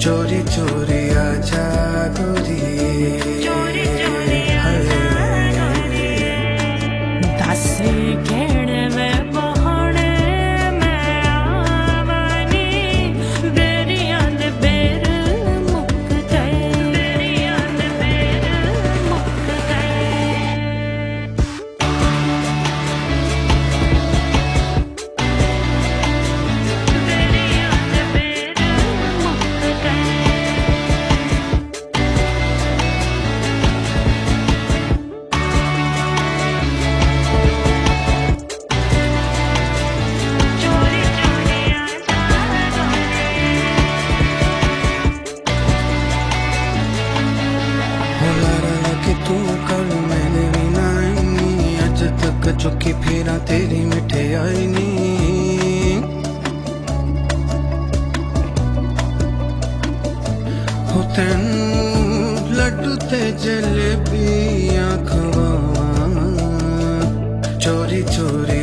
चोरी चोरी आजा गोरी दस घेड़ में बहने मैं आवानी बेरिया दे बेर मुक गए बेरिया दे बेर मुक गए बेरिया दे बेर मुक गए चोरी चोरी आजा होलारा कि तू कल मैंने भी ना आईनी अज तक चुकी फिरा तेरी मिठे आई नी हो तेन लड्डू ते जलेबियां खवावां चोरी चोरी